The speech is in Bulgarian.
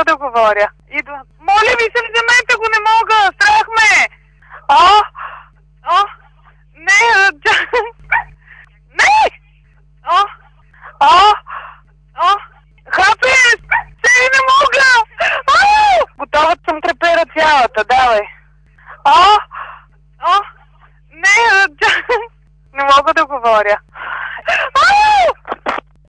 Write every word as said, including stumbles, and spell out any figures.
да говоря. Идва. Моля ви се, вземете го, не мога. Страх ме. О, о, не, а, не. О, о, о, хапе, се не мога. О, готова съм трепера цялата, давай. О,